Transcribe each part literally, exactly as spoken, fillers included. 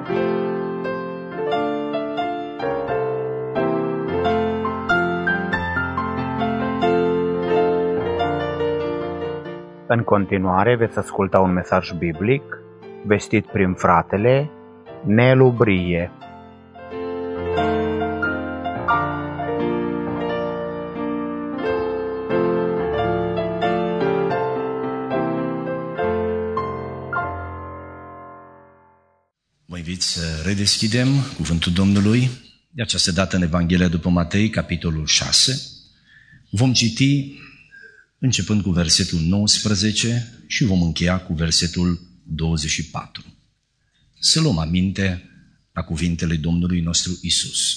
În continuare veți asculta un mesaj biblic vestit prin fratele Nelu Brie. Vă invit să redeschidem cuvântul Domnului, de această dată în Evanghelia după Matei, capitolul șase. Vom citi începând cu versetul nouăsprezece și vom încheia cu versetul douăzeci și patru. Să luăm aminte la cuvintele Domnului nostru Isus.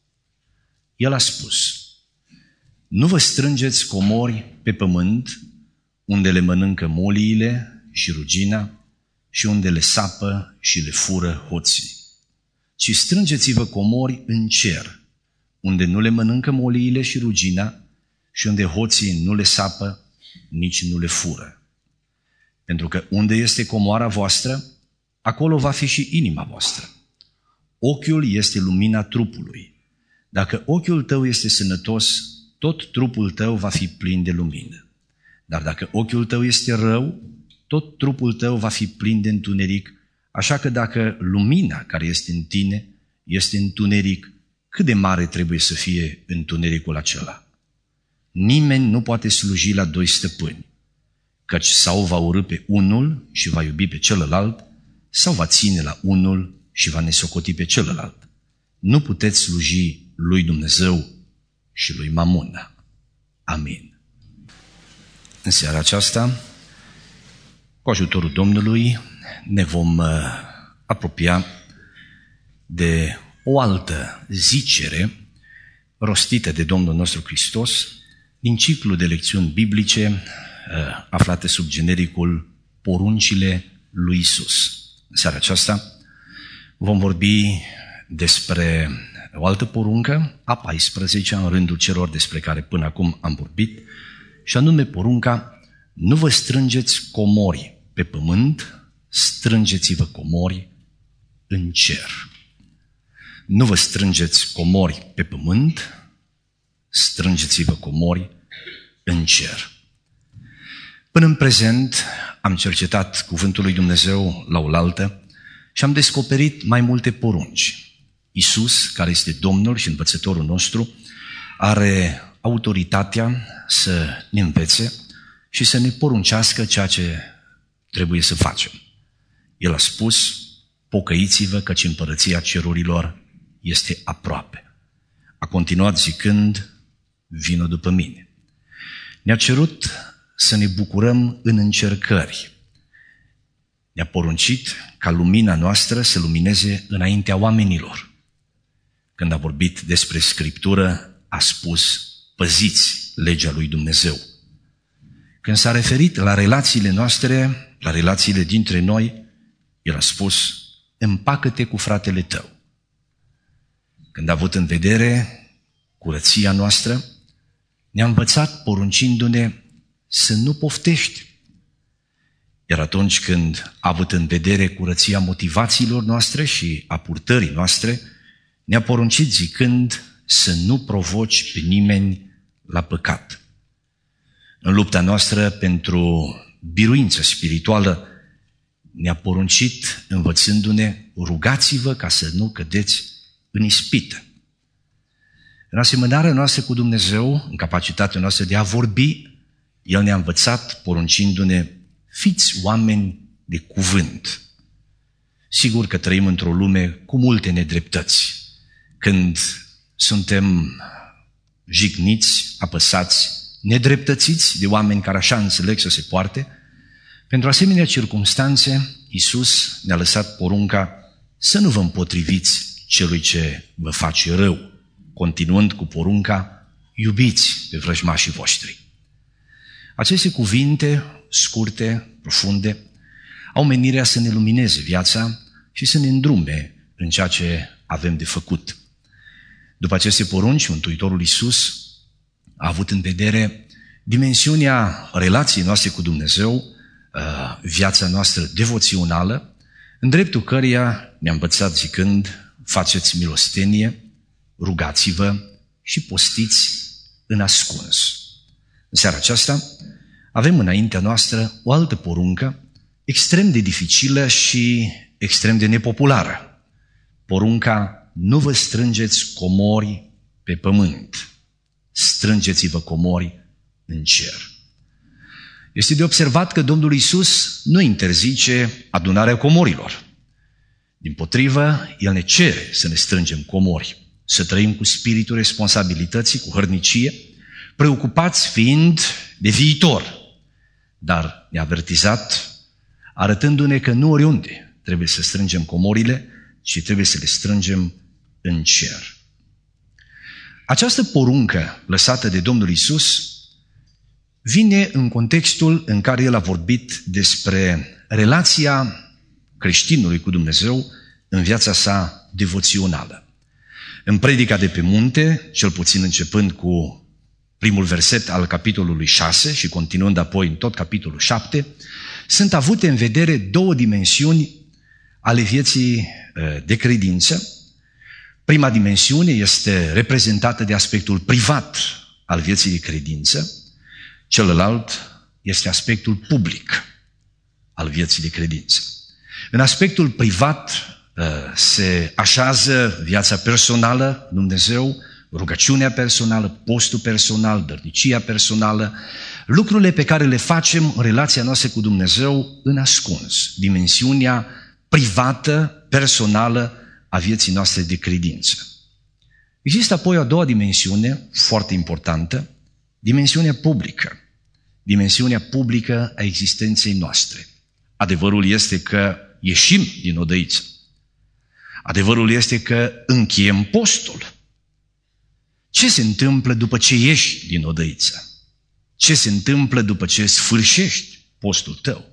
El a spus: nu vă strângeți comori pe pământ, unde le mănâncă moliile și rugina și unde le sapă și le fură hoții, ci strângeți-vă comori în cer, unde nu le mănâncă moliile și rugina și unde hoții nu le sapă, nici nu le fură. Pentru că unde este comoara voastră, acolo va fi și inima voastră. Ochiul este lumina trupului. Dacă ochiul tău este sănătos, tot trupul tău va fi plin de lumină. Dar dacă ochiul tău este rău, tot trupul tău va fi plin de întuneric. Așa că dacă lumina care este în tine este întuneric, cât de mare trebuie să fie întunericul acela? Nimeni nu poate sluji la doi stăpâni, căci sau va urî pe unul și va iubi pe celălalt, sau va ține la unul și va nesocoti pe celălalt. Nu puteți sluji lui Dumnezeu și lui Mamona. Amin. În seara aceasta, cu ajutorul Domnului, ne vom apropia de o altă zicere rostită de Domnul nostru Hristos din ciclul de lecțiuni biblice aflate sub genericul Poruncile lui Isus. În seara aceasta vom vorbi despre o altă poruncă, a paisprezecea în rândul celor despre care până acum am vorbit, și anume porunca: nu vă strângeți comori pe pământ, strângeți-vă comori în cer. Nu vă strângeți comori pe pământ, strângeți-vă comori în cer. Până în prezent am cercetat cuvântul lui Dumnezeu la oaltă și am descoperit mai multe porunci. Isus, care este Domnul și învățătorul nostru, are autoritatea să ne învețe și să ne poruncească ceea ce trebuie să facem. El a spus: pocăiți-vă, căci împărăția cerurilor este aproape. A continuat zicând: vină după mine. Ne-a cerut să ne bucurăm în încercări. Ne-a poruncit ca lumina noastră să lumineze înaintea oamenilor. Când a vorbit despre Scriptură, a spus: păziți legea lui Dumnezeu. Când s-a referit la relațiile noastre, la relațiile dintre noi, el a spus: împacă-te cu fratele tău. Când a avut în vedere curăția noastră, ne-a învățat poruncindu-ne să nu poftești. Iar atunci când a avut în vedere curăția motivațiilor noastre și a purtării noastre, ne-a poruncit zicând să nu provoci pe nimeni la păcat. În lupta noastră pentru biruință spirituală, ne-a poruncit învățându-ne: rugați-vă ca să nu cădeți în ispită. În asemănarea noastră cu Dumnezeu, în capacitatea noastră de a vorbi, El ne-a învățat poruncindu-ne: fiți oameni de cuvânt. Sigur că trăim într-o lume cu multe nedreptăți. Când suntem jigniți, apăsați, nedreptățiți de oameni care așa înțeleg să se poarte, pentru asemenea circumstanțe, Iisus ne-a lăsat porunca să nu vă împotriviți celui ce vă face rău, continuând cu porunca: iubiți pe vrăjmașii voștri. Aceste cuvinte scurte, profunde, au menirea să ne lumineze viața și să ne îndrume în ceea ce avem de făcut. După aceste porunci, Mântuitorul Iisus a avut în vedere dimensiunea relației noastre cu Dumnezeu, viața noastră devoțională, în dreptul căreia ne-a învățat zicând, faceți milostenie, rugați-vă și postiți în ascuns. În seara aceasta avem înaintea noastră o altă poruncă extrem de dificilă și extrem de nepopulară. Porunca, nu vă strângeți comori pe pământ, strângeți-vă comori în cer. Este de observat că Domnul Iisus nu interzice adunarea comorilor. Dimpotrivă, El ne cere să ne strângem comori, să trăim cu spiritul responsabilității, cu hărnicie, preocupați fiind de viitor, dar ne-a avertizat, arătându-ne că nu oriunde trebuie să strângem comorile, ci trebuie să le strângem în cer. Această poruncă lăsată de Domnul Iisus vine în contextul în care El a vorbit despre relația creștinului cu Dumnezeu în viața sa devoțională. În predica de pe munte, cel puțin începând cu primul verset al capitolului șase și continuând apoi în tot capitolul șapte, sunt avute în vedere două dimensiuni ale vieții de credință. Prima dimensiune este reprezentată de aspectul privat al vieții de credință, celălalt este aspectul public al vieții de credință. În aspectul privat se așează viața personală, Dumnezeu, rugăciunea personală, postul personal, dărnicia personală, lucrurile pe care le facem în relația noastră cu Dumnezeu în ascuns, dimensiunea privată, personală a vieții noastre de credință. Există apoi a doua dimensiune foarte importantă, dimensiunea publică, dimensiunea publică a existenței noastre. Adevărul este că ieșim din odăiță. Adevărul este că încheiem postul. Ce se întâmplă după ce ieși din odăiță? Ce se întâmplă după ce sfârșești postul tău?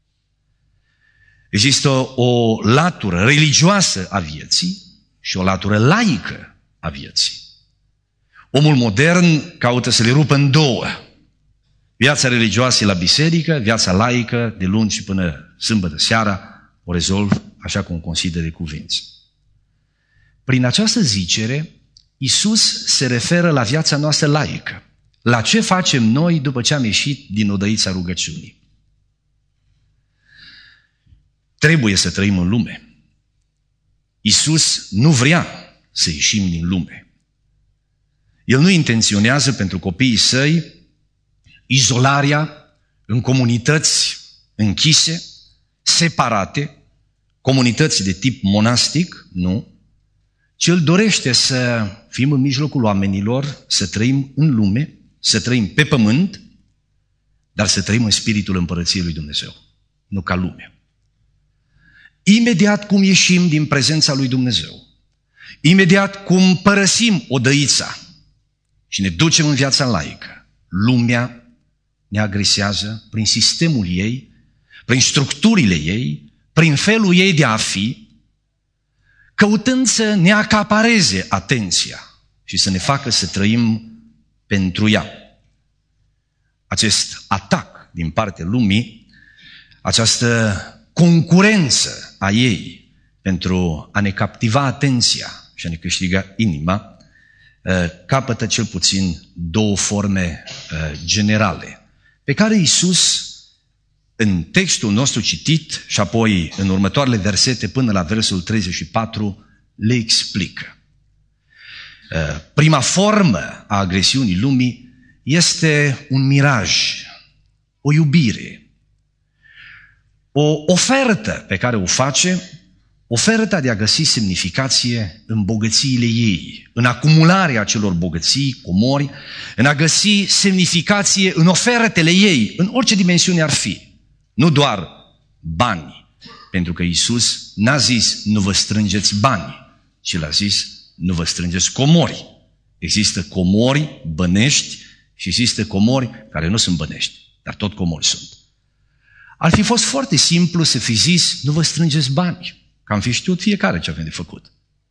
Există o latură religioasă a vieții și o latură laică a vieții. Omul modern caută să le rupă în două. Viața religioasă e la biserică, viața laică, de luni și până sâmbătă seara, o rezolv așa cum considere cuvință. Prin această zicere, Iisus se referă la viața noastră laică. La ce facem noi după ce am ieșit din odăița rugăciunii? Trebuie să trăim în lume. Iisus nu vrea să ieșim din lume. El nu intenționează pentru copiii săi izolarea în comunități închise, separate, comunități de tip monastic, nu, ci El dorește să fim în mijlocul oamenilor, să trăim în lume, să trăim pe pământ, dar să trăim în spiritul împărăției lui Dumnezeu, nu ca lumea. Imediat cum ieșim din prezența lui Dumnezeu, imediat cum părăsim odăița și ne ducem în viața laică, lumea ne agresează prin sistemul ei, prin structurile ei, prin felul ei de a fi, căutând să ne acapareze atenția și să ne facă să trăim pentru ea. Acest atac din partea lumii, această concurență a ei pentru a ne captiva atenția și a ne câștiga inima, capătă cel puțin două forme generale, pe care Iisus, în textul nostru citit și apoi în următoarele versete până la versul treizeci și patru, le explică. Prima formă a agresiunii lumii este un miraj, o iubire, o ofertă pe care o face, oferta de a găsi semnificație în bogățiile ei, în acumularea acelor bogății, comori, în a găsi semnificație în ofertele ei, în orice dimensiune ar fi. Nu doar bani, pentru că Iisus n-a zis nu vă strângeți bani, ci l-a zis nu vă strângeți comori. Există comori bănești și există comori care nu sunt bănești, dar tot comori sunt. Ar fi fost foarte simplu să fi zis nu vă strângeți bani, că am fi știut fiecare ce avem de făcut.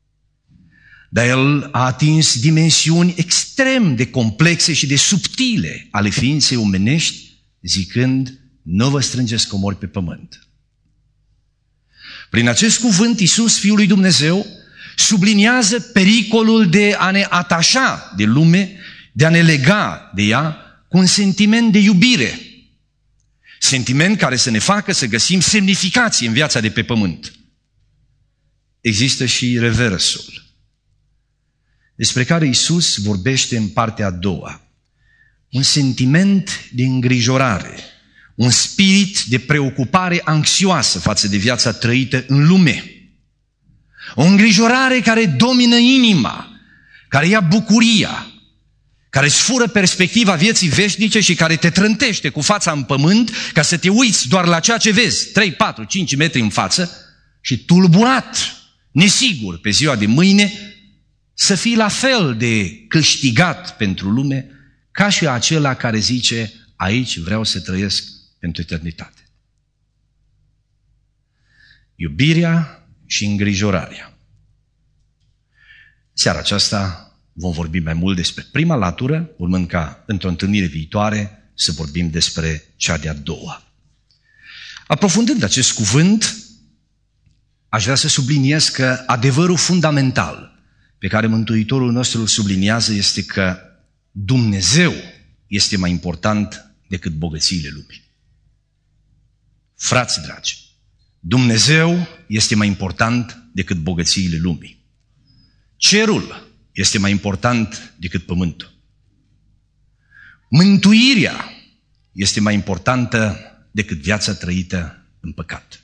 Dar El a atins dimensiuni extrem de complexe și de subtile ale ființei omenești, zicând nu vă strângeți comori pe pământ. Prin acest cuvânt, Iisus, Fiul lui Dumnezeu, subliniază pericolul de a ne atașa de lume, de a ne lega de ea cu un sentiment de iubire. Sentiment care să ne facă să găsim semnificație în viața de pe pământ. Există și reversul, despre care Iisus vorbește în partea a doua. Un sentiment de îngrijorare, un spirit de preocupare anxioasă față de viața trăită în lume. O îngrijorare care domină inima, care ia bucuria, care îți fură perspectiva vieții veșnice și care te trântește cu fața în pământ ca să te uiți doar la ceea ce vezi, trei, patru, cinci metri în față și tulburat, nesigur pe ziua de mâine, să fii la fel de câștigat pentru lume ca și acela care zice, aici vreau să trăiesc pentru eternitate. Iubirea și îngrijorarea. Seara aceasta vom vorbi mai mult despre prima latură, urmând ca într-o întâlnire viitoare să vorbim despre cea de-a doua. Aprofundând acest cuvânt, aș vrea să subliniez că adevărul fundamental pe care Mântuitorul nostru îl subliniază este că Dumnezeu este mai important decât bogățiile lumii. Frați dragi, Dumnezeu este mai important decât bogățiile lumii. Cerul este mai important decât pământul. Mântuirea este mai importantă decât viața trăită în păcat.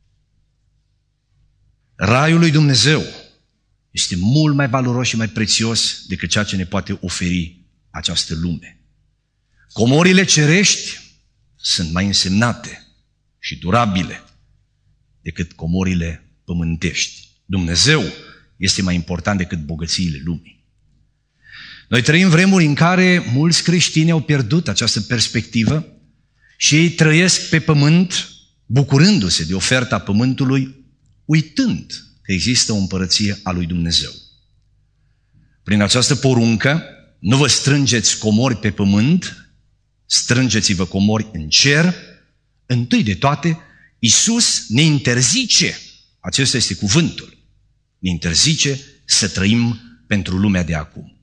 Raiul lui Dumnezeu este mult mai valoros și mai prețios decât ceea ce ne poate oferi această lume. Comorile cerești sunt mai însemnate și durabile decât comorile pământești. Dumnezeu este mai important decât bogățiile lumii. Noi trăim vremuri în care mulți creștini au pierdut această perspectivă și ei trăiesc pe pământ bucurându-se de oferta pământului, uitând că există o împărăție a lui Dumnezeu. Prin această poruncă, nu vă strângeți comori pe pământ, strângeți-vă comori în cer. Întâi de toate, Iisus ne interzice, acesta este cuvântul, ne interzice să trăim pentru lumea de acum.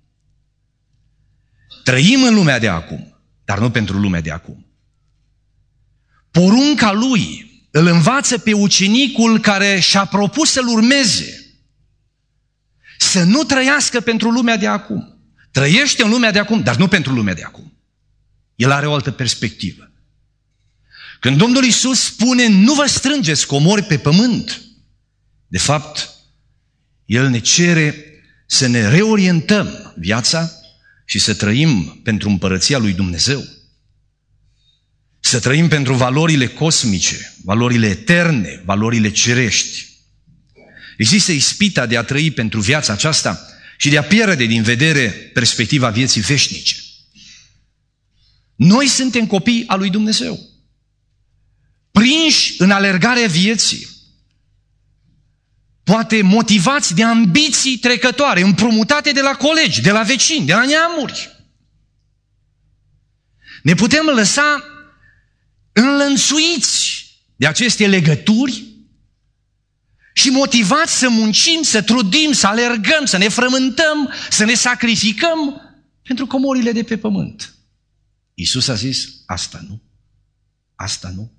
Trăim în lumea de acum, dar nu pentru lumea de acum. Porunca lui îl învață pe ucenicul care și-a propus să-l urmeze, să nu trăiască pentru lumea de acum. Trăiește în lumea de acum, dar nu pentru lumea de acum. El are o altă perspectivă. Când Domnul Iisus spune, nu vă strângeți comori pe pământ, de fapt, El ne cere să ne reorientăm viața și să trăim pentru împărăția lui Dumnezeu. Să trăim pentru valorile cosmice, valorile eterne, valorile cerești. Există ispita de a trăi pentru viața aceasta și de a pierde din vedere perspectiva vieții veșnice. Noi suntem copii al lui Dumnezeu, prinși în alergarea vieții, poate motivați de ambiții trecătoare, împrumutate de la colegi, de la vecini, de la neamuri. Ne putem lăsa înlănțuiți de aceste legături și motivați să muncim, să trudim, să alergăm, să ne frământăm, să ne sacrificăm pentru comorile de pe pământ. Iisus a zis, asta nu, asta nu.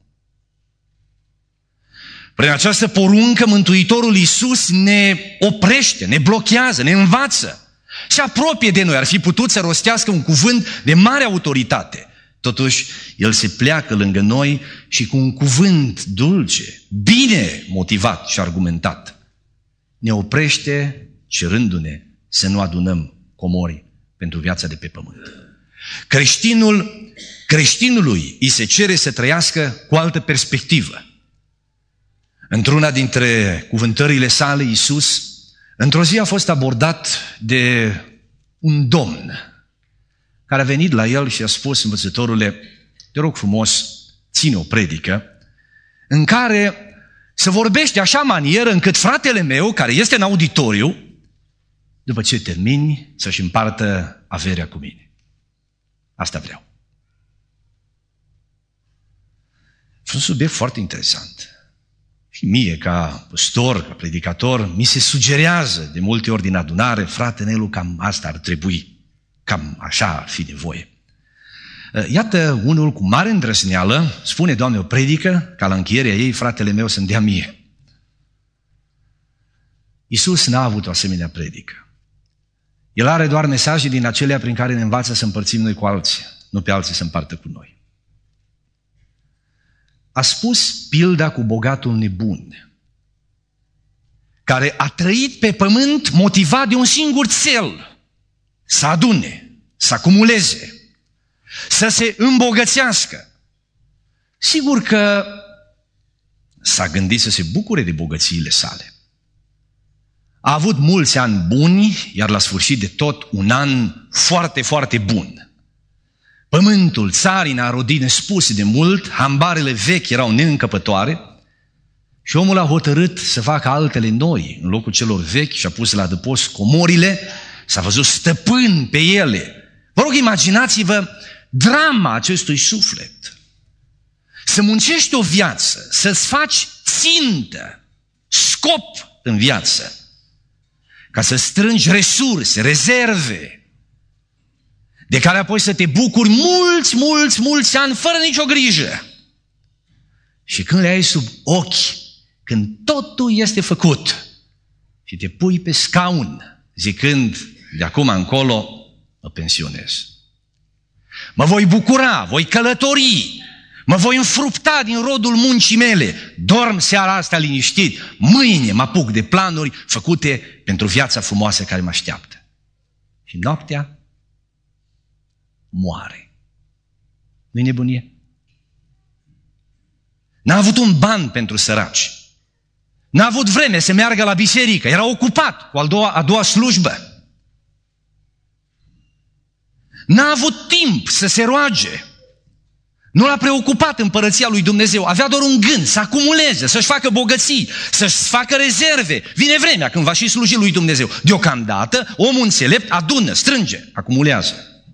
Prin această poruncă, Mântuitorul Iisus ne oprește, ne blochează, ne învață, se apropie de noi. Ar fi putut să rostească un cuvânt de mare autoritate. Totuși, El se pleacă lângă noi și cu un cuvânt dulce, bine motivat și argumentat, ne oprește cerându-ne să nu adunăm comori pentru viața de pe pământ. Creștinul, creștinului îi se cere să trăiască cu altă perspectivă. Într-una dintre cuvântările sale, Iisus, într-o zi a fost abordat de un domn care a venit la el și a spus, învățătorule, te rog frumos, ține o predică în care se vorbește așa manieră încât fratele meu, care este în auditoriu, după ce termini, să-și împartă averea cu mine. Asta vreau. E un subiect foarte interesant. Și mie, ca păstor, ca predicator, mi se sugerează de multe ori din adunare, frate Nelu, cam asta ar trebui, cam așa ar fi nevoie. Iată, unul cu mare îndrăzneală spune, Doamne, o predică, ca la încheierea ei fratele meu să-mi dea mie. Iisus n-a avut o asemenea predică. El are doar mesaje din acelea prin care ne învață să împărțim noi cu alții, nu pe alții să împartă cu noi. A spus pilda cu bogatul nebun, care a trăit pe pământ motivat de un singur cel, să adune, să acumuleze, să se îmbogățească. Sigur că s-a gândit să se bucure de bogățiile sale. A avut mulți ani buni, iar la sfârșit de tot un an foarte, foarte bun. Pământul, țarina a rodit nespuse de mult, hambarele vechi erau neîncăpătoare și omul a hotărât să facă altele noi în locul celor vechi și a pus la adăpost comorile, s-a văzut stăpân pe ele. Vă rog, imaginați-vă drama acestui suflet. Să muncești o viață, să-ți faci țintă, scop în viață, ca să strângi resurse, rezerve, de care apoi să te bucuri mulți, mulți, mulți ani fără nicio grijă. Și când le ai sub ochi, când totul este făcut și te pui pe scaun zicând, de acum încolo mă pensionez. Mă voi bucura, voi călători, mă voi înfrupta din rodul muncii mele, dorm seara asta liniștit, mâine mă apuc de planuri făcute pentru viața frumoasă care mă așteaptă. Și noaptea moare. Nu-i nebunie? N-a avut un ban pentru săraci. N-a avut vreme să meargă la biserică. Era ocupat cu a doua, a doua slujbă. N-a avut timp să se roage. Nu l-a preocupat împărăția lui Dumnezeu. Avea doar un gând, să acumuleze, să-și facă bogății, să-și facă rezerve. Vine vremea când va și sluji lui Dumnezeu. Deocamdată, omul înțelept adună, strânge, acumulează.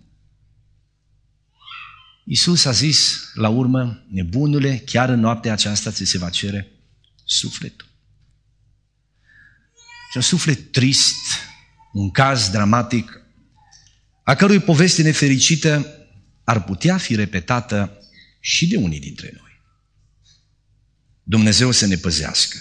Iisus a zis la urmă, nebunule, chiar în noaptea aceasta ți se va cere sufletul. Și un suflet trist, un caz dramatic, a cărui poveste nefericită ar putea fi repetată și de unii dintre noi. Dumnezeu să ne păzească.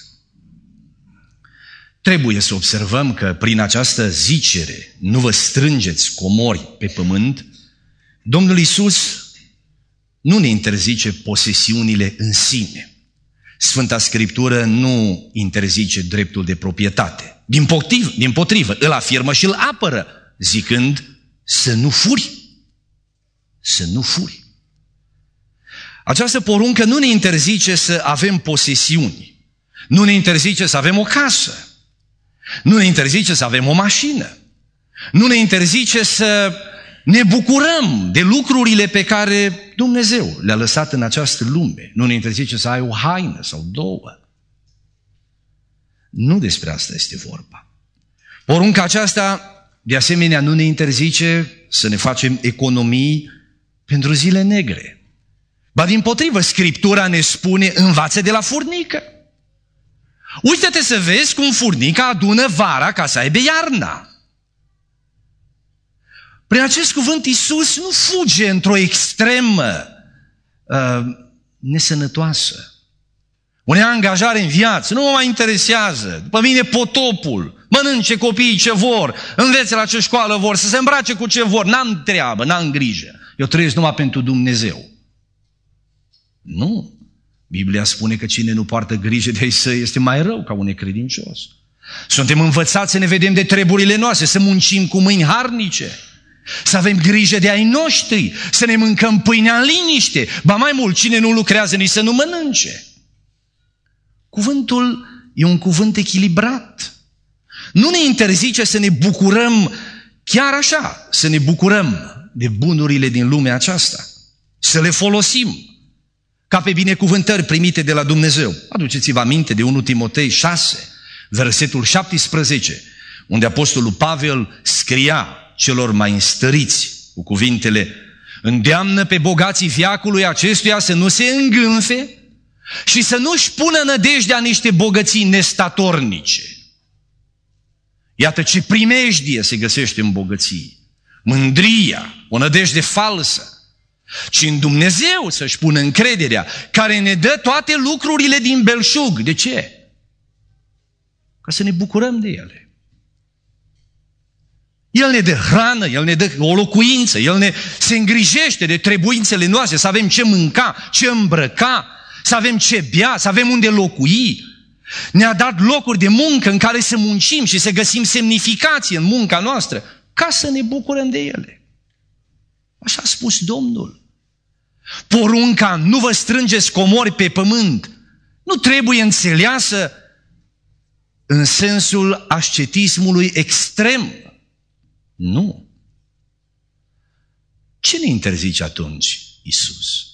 Trebuie să observăm că prin această zicere, nu vă strângeți comori pe pământ, Domnul Iisus nu ne interzice posesiunile în sine. Sfânta Scriptură nu interzice dreptul de proprietate. Din potrivă, din potrivă, îl afirmă și îl apără, zicând să nu furi. Să nu furi. Această poruncă nu ne interzice să avem posesiuni. Nu ne interzice să avem o casă. Nu ne interzice să avem o mașină. Nu ne interzice să ne bucurăm de lucrurile pe care Dumnezeu le-a lăsat în această lume. Nu ne interzice să ai o haină sau două. Nu despre asta este vorba. Porunca aceasta, de asemenea, nu ne interzice să ne facem economii pentru zile negre. Ba dimpotrivă, Scriptura ne spune, învață de la furnică. Uită-te să vezi cum furnica adună vara ca să aibă iarna. Prin acest cuvânt Iisus nu fuge într-o extremă uh, nesănătoasă. O neangajare în viață, nu mă mai interesează, după mine potopul, mănânce copiii ce vor, învețe la ce școală vor, să se îmbrace cu ce vor, n-am treabă, n-am grijă. Eu trăiesc numai pentru Dumnezeu. Nu. Biblia spune că cine nu poartă grijă de ai săi este mai rău ca un necredincios. Suntem învățați să ne vedem de treburile noastre, să muncim cu mâini harnice, să avem grijă de ai noștri, să ne mâncăm pâinea în liniște. Ba mai mult, cine nu lucrează nici să nu mănânce. Cuvântul e un cuvânt echilibrat. Nu ne interzice să ne bucurăm chiar așa, să ne bucurăm de bunurile din lumea aceasta, să le folosim ca pe binecuvântări primite de la Dumnezeu. Aduceți-vă aminte de unu Timotei șase, versetul șaptesprezece, unde apostolul Pavel scria celor mai înstăriți cu cuvintele: îndeamnă pe bogații veacului acestuia să nu se îngânfe, și să nu-și pună nădejdea în niște bogății nestatornice. Iată ce primejdie se găsește în bogății. Mândria, o nădejde falsă. Ci în Dumnezeu să-și pună încrederea, care ne dă toate lucrurile din belșug. De ce? Ca să ne bucurăm de ele. El ne dă hrană, El ne dă o locuință, El ne se îngrijește de trebuințele noastre, să avem ce mânca, ce îmbrăca, să avem ce bea, să avem unde locui. Ne-a dat locuri de muncă în care să muncim și să găsim semnificație în munca noastră, ca să ne bucurăm de ele. Așa a spus Domnul. Porunca, nu vă strângeți comori pe pământ, nu trebuie înțeleasă în sensul ascetismului extrem. Nu. Ce ne interzice atunci Iisus?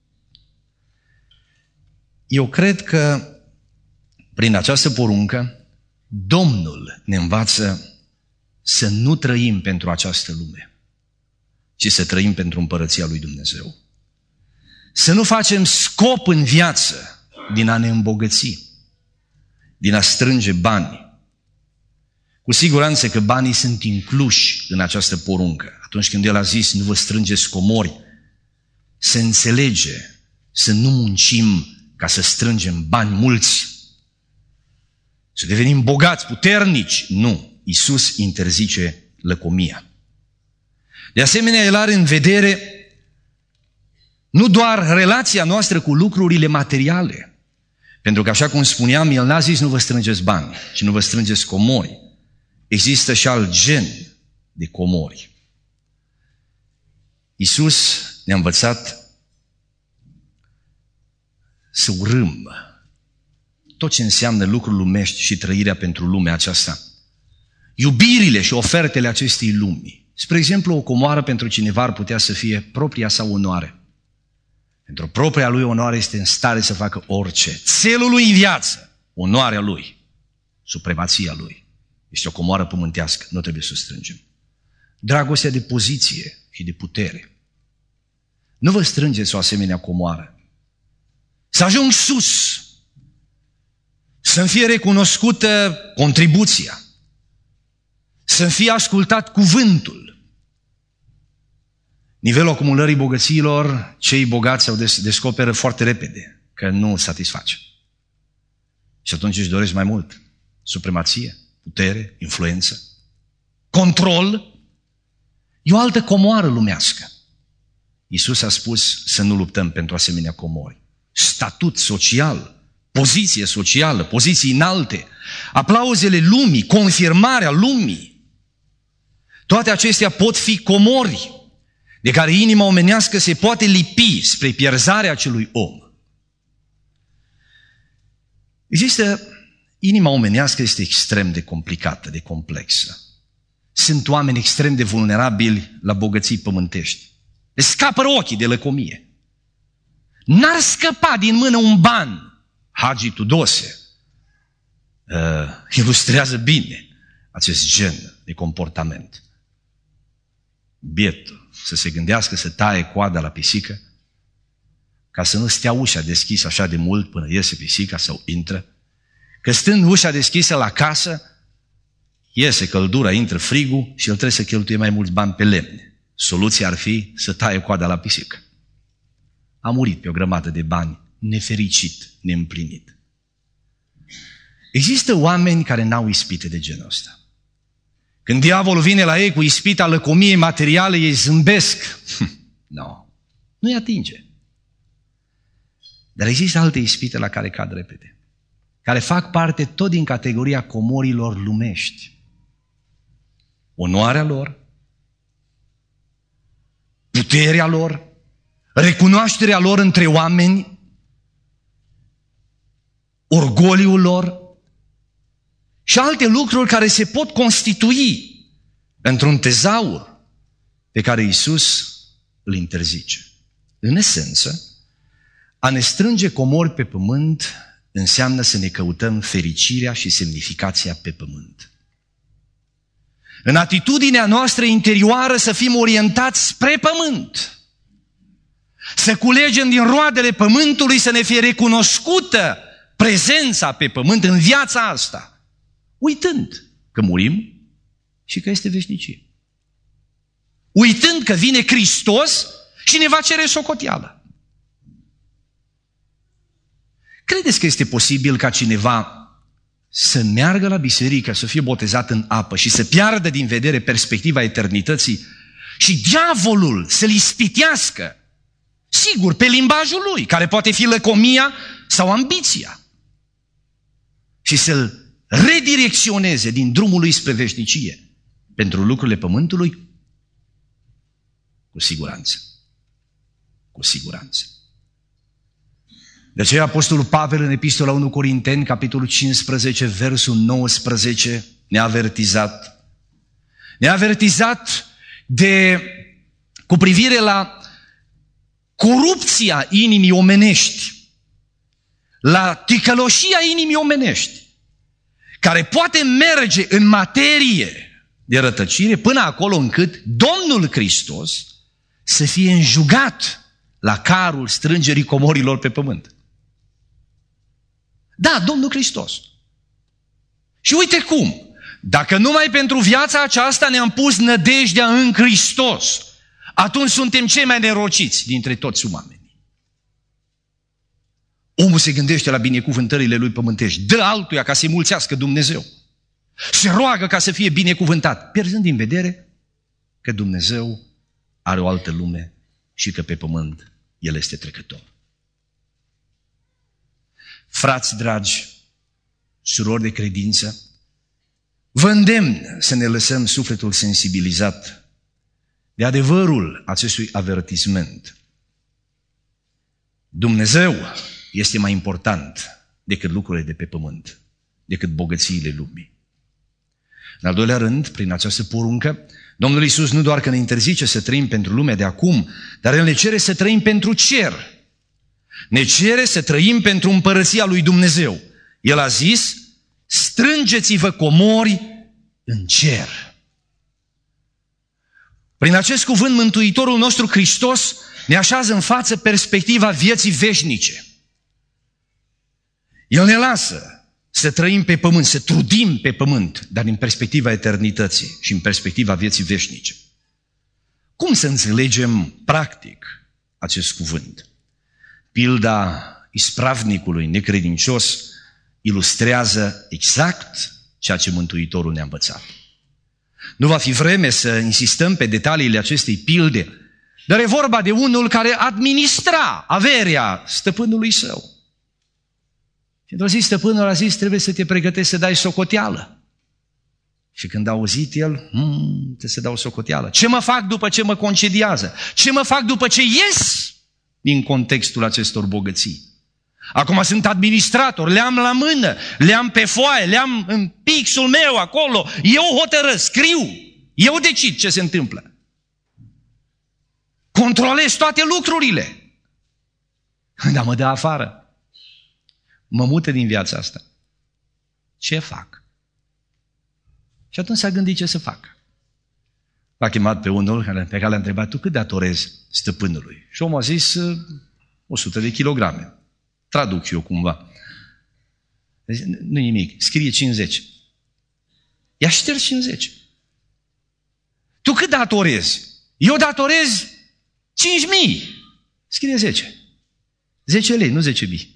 Eu cred că prin această poruncă Domnul ne învață să nu trăim pentru această lume, ci să trăim pentru împărăția lui Dumnezeu. Să nu facem scop în viață din a ne îmbogăți, din a strânge bani. Cu siguranță că banii sunt incluși în această poruncă. Atunci când El a zis, nu vă strângeți comori, se înțelege să nu muncim ca să strângem bani mulți, să devenim bogați, puternici. Nu. Iisus interzice lăcomia. De asemenea, El are în vedere nu doar relația noastră cu lucrurile materiale, pentru că, așa cum spuneam, El n-a zis nu vă strângeți bani, ci nu vă strângeți comori. Există și alt gen de comori. Iisus ne-a învățat să urâm tot ce înseamnă lucruri lumești și trăirea pentru lumea aceasta. Iubirile și ofertele acestei lumi. Spre exemplu, o comoară pentru cineva ar putea să fie propria sa onoare. Pentru propria lui onoare este în stare să facă orice. Țelul lui în viață, onoarea lui, supremația lui. Este o comoară pământească, nu trebuie să o strângem. Dragostea de poziție și de putere. Nu vă strângeți o asemenea comoară. Să ajung sus, să-mi fie recunoscută contribuția, să-mi fie ascultat cuvântul. Nivelul acumulării bogățiilor, cei bogați au des- descoperă foarte repede că nu satisface. Și atunci își doresc mai mult. Supremație, putere, influență, control. E o altă comoară lumească. Iisus a spus să nu luptăm pentru asemenea comori. Statut social, poziție socială, poziții înalte, aplauzele lumii, confirmarea lumii. Toate acestea pot fi comori de care inima omenească se poate lipi spre pierzarea acelui om. Există, inima omenească este extrem de complicată, de complexă. Sunt oameni extrem de vulnerabili la bogății pământești. Le scapă ochii de lăcomie. N-ar scăpa din mână un ban. Hagi Tudose uh, ilustrează bine acest gen de comportament. Bietul să se gândească să taie coada la pisică ca să nu stea ușa deschisă așa de mult până iese pisica sau intră, că stând ușa deschisă la casă, iese căldura, intră frigul și el trebuie să cheltuie mai mulți bani pe lemne. Soluția ar fi să taie coada la pisică. A murit pe o grămadă de bani, nefericit, neîmplinit. Există oameni care n-au ispite de genul ăsta. Când diavolul vine la ei cu ispita lăcomiei materiale, ei zâmbesc. Nu, no, nu-i atinge. Dar există alte ispite la care cad repede, care fac parte tot din categoria comorilor lumești. Onoarea lor, puterea lor, recunoașterea lor între oameni, orgoliul lor și alte lucruri care se pot constitui într-un tezaur pe care Iisus îl interzice. În esență, a ne strânge comori pe pământ înseamnă să ne căutăm fericirea și semnificația pe pământ. În atitudinea noastră interioară să fim orientați spre pământ. Să culegem din roadele pământului, să ne fie recunoscută prezența pe pământ în viața asta, uitând că murim și că este veșnicie. Uitând că vine Hristos și ne va cere socoteală. Credeți că este posibil ca cineva să meargă la biserică, să fie botezat în apă și să piardă din vedere perspectiva eternității și diavolul să-l ispitească, sigur, pe limbajul lui, care poate fi lăcomia sau ambiția, și să-l redirecționeze din drumul lui spre veșnicie pentru lucrurile pământului? Cu siguranță. Cu siguranță. De aceea Apostolul Pavel în Epistola unu Corinteni, capitolul cincisprezece, versul nouăsprezece, ne-a avertizat. Ne-a avertizat de, cu privire la corupția inimii omenești, la ticăloșia inimii omenești, care poate merge în materie de rătăcire până acolo încât Domnul Hristos să fie înjugat la carul strângerii comorilor pe pământ. Da, Domnul Hristos. Și uite cum, dacă numai pentru viața aceasta ne-am pus nădejdea în Hristos, atunci suntem cei mai nerociți dintre toți oamenii. Omul se gândește la binecuvântările lui pământești, dă altuia ca să-i mulțească Dumnezeu. Se roagă ca să fie binecuvântat, pierzând din vedere că Dumnezeu are o altă lume și că pe pământ El este trecător. Frați dragi, surori de credință, vă îndemn să ne lăsăm sufletul sensibilizat de adevărul acestui avertisment. Dumnezeu este mai important decât lucrurile de pe pământ, decât bogățiile lumii. În al doilea rând, prin această poruncă, Domnul Iisus nu doar că ne interzice să trăim pentru lumea de acum, dar El ne cere să trăim pentru cer. Ne cere să trăim pentru împărăția lui Dumnezeu. El a zis, strângeți-vă comori în cer. Prin acest cuvânt, Mântuitorul nostru Hristos ne așează în față perspectiva vieții veșnice. El ne lasă să trăim pe pământ, să trudim pe pământ, dar în perspectiva eternității și în perspectiva vieții veșnice. Cum să înțelegem practic acest cuvânt? Pilda ispravnicului necredincios ilustrează exact ceea ce Mântuitorul ne-a învățat. Nu va fi vreme să insistăm pe detaliile acestei pilde, dar e vorba de unul care administra averea stăpânului său. Și într-o zi stăpânul a zis, trebuie să te pregătești să dai socoteală. Și când a auzit el, hmm, trebuie să dau socoteală. Ce mă fac după ce mă concediază? Ce mă fac după ce ies din contextul acestor bogății? Acum sunt administrator, le-am la mână, le-am pe foaie, le-am în pixul meu acolo. Eu hotărăsc, scriu, eu decid ce se întâmplă. Controlez toate lucrurile. Dar mă dă afară. Mă mută din viața asta. Ce fac? Și atunci s-a gândit ce să facă. L-a chemat pe unul pe care l-a întrebat, tu cât datorezi stăpânului? Și omul a zis, o sută de kilograme. Traduc eu cumva. Nu nimic, scrie cincizeci. I-a șters cincizeci. Tu cât datorezi? Eu datorez cinci mii. Scrie zece. zece lei, nu zece mii.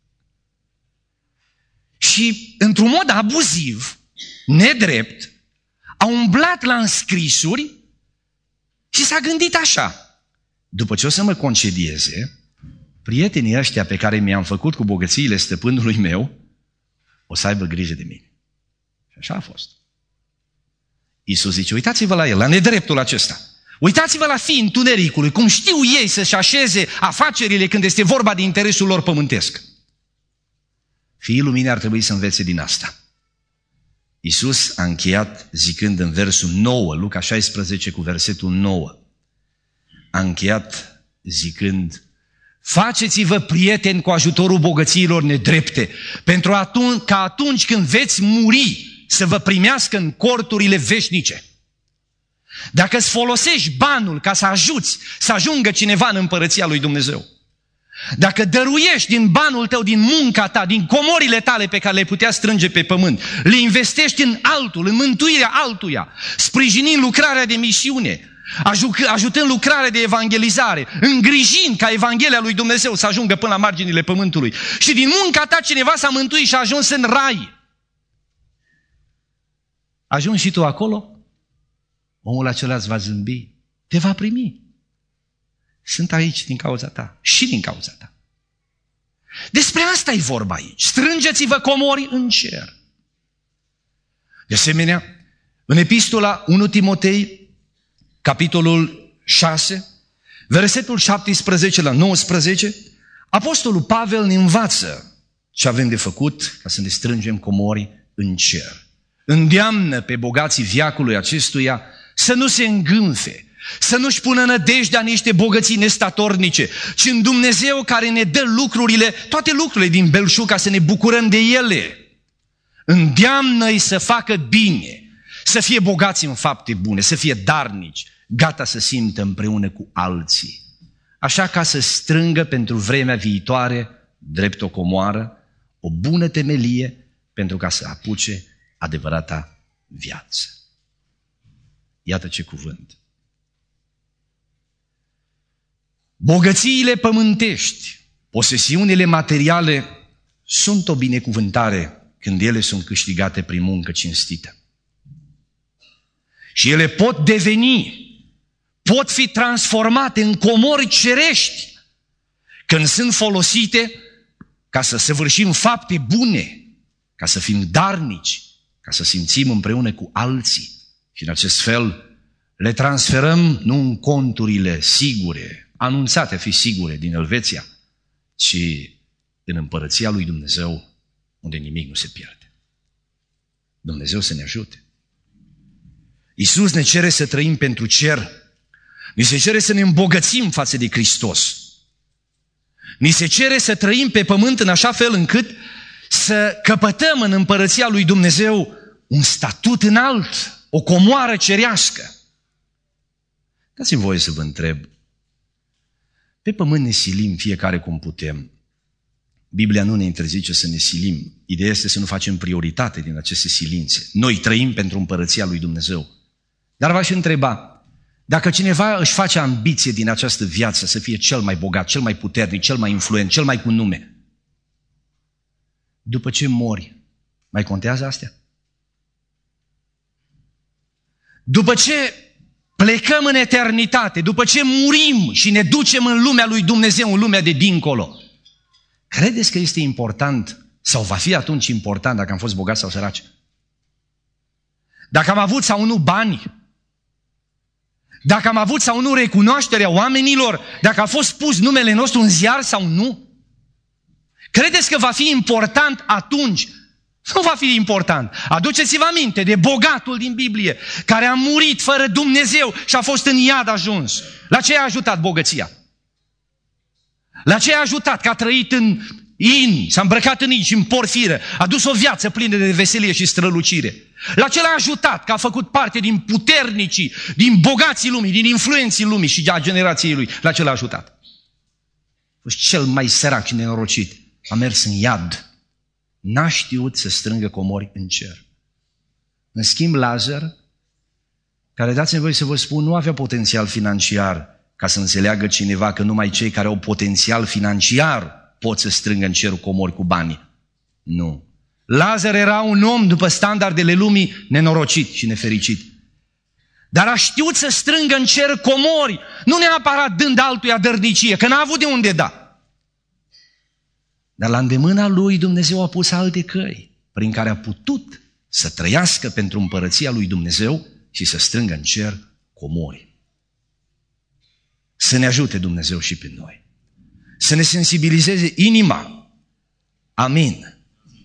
Și, într-un mod abuziv, nedrept, a umblat la înscrisuri și s-a gândit așa. După ce o să mă concedieze, prietenii ăștia pe care mi-am făcut cu bogățiile stăpânului meu o să aibă grijă de mine. Și așa a fost. Iisus zice, uitați-vă la el, la nedreptul acesta. Uitați-vă la fiii întunericului, cum știu ei să-și așeze afacerile când este vorba de interesul lor pământesc. Fiii luminii ar trebui să învețe din asta. Iisus a încheiat zicând în versul nouă, Luca șaisprezece cu versetul nouă, a încheiat zicând, faceți-vă prieteni cu ajutorul bogățiilor nedrepte, pentru atunci, ca atunci când veți muri să vă primească în corturile veșnice. dacă îți folosești banul ca să ajuți să ajungă cineva în împărăția lui Dumnezeu, dacă dăruiești din banul tău, din munca ta, din comorile tale pe care le putea strânge pe pământ, le investești în altul, în mântuirea altuia, sprijinind lucrarea de misiune, ajutând lucrarea de evangelizare, îngrijind ca Evanghelia lui Dumnezeu să ajungă până la marginile pământului, și din munca ta cineva s-a mântuit și a ajuns în rai, ajungi și tu acolo, omul acela îți va zâmbi, te va primi. Sunt aici din cauza ta și din cauza ta. Despre asta e vorba aici. Strângeți-vă comori în cer. De asemenea, în epistola unu Timotei, capitolul șase, versetul șaptesprezece la nouăsprezece, apostolul Pavel ne învață ce avem de făcut ca să ne strângem comori în cer. Îndeamnă pe bogații veacului acestuia să nu se îngânfe, să nu-și pună nădejdea în niște bogății nestatornice, ci în Dumnezeu care ne dă lucrurile, toate lucrurile din belșug, ca să ne bucurăm de ele. Îndeamnă-i să facă bine, să fie bogați în fapte bune, să fie darnici, gata să simtă împreună cu alții, așa ca să strângă pentru vremea viitoare, drept o comoară, o bună temelie pentru ca să apuce adevărata viață. Iată ce cuvânt! Bogățiile pământești, posesiunile materiale sunt o binecuvântare când ele sunt câștigate prin muncă cinstită. Și ele pot deveni, pot fi transformate în comori cerești când sunt folosite ca să săvârșim fapte bune, ca să fim darnici, ca să simțim împreună cu alții. Și în acest fel le transferăm nu în conturile sigure, anunțate a fi sigure din Elveția, ci în împărăția lui Dumnezeu, unde nimic nu se pierde. Dumnezeu să ne ajute. Iisus ne cere să trăim pentru cer. Ni se cere să ne îmbogățim față de Hristos. Ni se cere să trăim pe pământ în așa fel încât să căpătăm în împărăția lui Dumnezeu un statut înalt, o comoară cerească. Dați-mi voie să vă întreb, pe pământ ne silim fiecare cum putem. Biblia nu ne interzice să ne silim. Ideea este să nu facem prioritate din aceste silințe. Noi trăim pentru împărăția lui Dumnezeu. Dar v-aș întreba, dacă cineva își face ambiție din această viață să fie cel mai bogat, cel mai puternic, cel mai influent, cel mai cu nume, după ce mori, mai contează astea? După ce plecăm în eternitate, după ce murim și ne ducem în lumea lui Dumnezeu, în lumea de dincolo, credeți că este important sau va fi atunci important dacă am fost bogați sau săraci? Dacă am avut sau nu bani? Dacă am avut sau nu recunoașterea oamenilor? Dacă a fost pus numele nostru în ziar sau nu? Credeți că va fi important atunci? Nu va fi important. Aduceți-vă aminte de bogatul din Biblie, care a murit fără Dumnezeu și a fost în iad ajuns. La ce a ajutat bogăția? La ce a ajutat? Că a trăit în in, s-a îmbrăcat în in și în porfiră, a dus o viață plină de veselie și strălucire. La ce l-a ajutat? Că a făcut parte din puternicii, din bogații lumii, din influenții lumii și a generației lui. La ce l-a ajutat? A fost cel mai sărac și nenorocit. A mers în iad. N-a știut să strângă comori în cer. În schimb, Lazar, care, dați-mi voi să vă spun, nu avea potențial financiar, ca să înțeleagă cineva că numai cei care au potențial financiar pot să strângă în cerul comori cu bani. Nu. Lazar era un om după standardele lumii nenorocit și nefericit. Dar a știut să strângă în cer comori, nu neapărat dând altuia dărnicie, că n-a avut de unde da. Dar la îndemâna lui Dumnezeu a pus alte căi prin care a putut să trăiască pentru împărăția lui Dumnezeu și să strângă în cer comori. Să ne ajute Dumnezeu și pe noi. Să ne sensibilizeze inima. Amin.